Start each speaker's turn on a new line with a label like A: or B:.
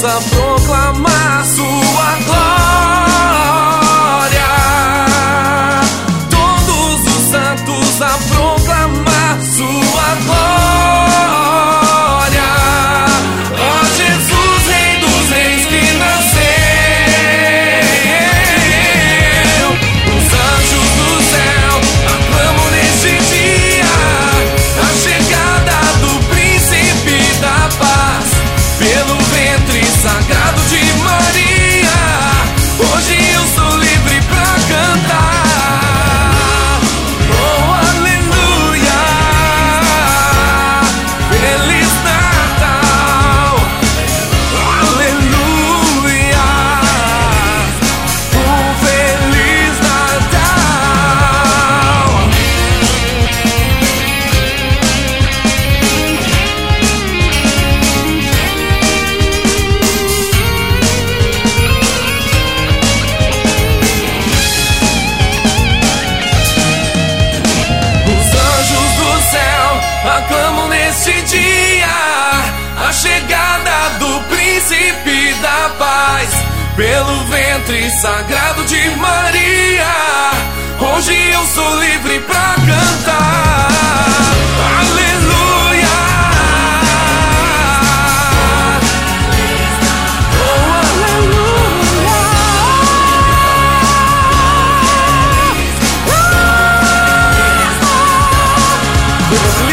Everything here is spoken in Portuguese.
A: a proclamar sua glória. Todos os santos a proclamar sua glória. Ó Jesus, Rei dos Reis que nasceu. Os anjos do céu aclamam neste dia a chegada do príncipe da paz. Pelo ventre sagrado de Maria, hoje eu sou livre pra cantar. Oh, aleluia, Feliz Natal, aleluia, um Feliz Natal. Os anjos do céu aclamam neste dia a chegada do príncipe da paz. Pelo ventre sagrado de Maria, hoje eu sou livre pra cantar. Aleluia, oh, aleluia.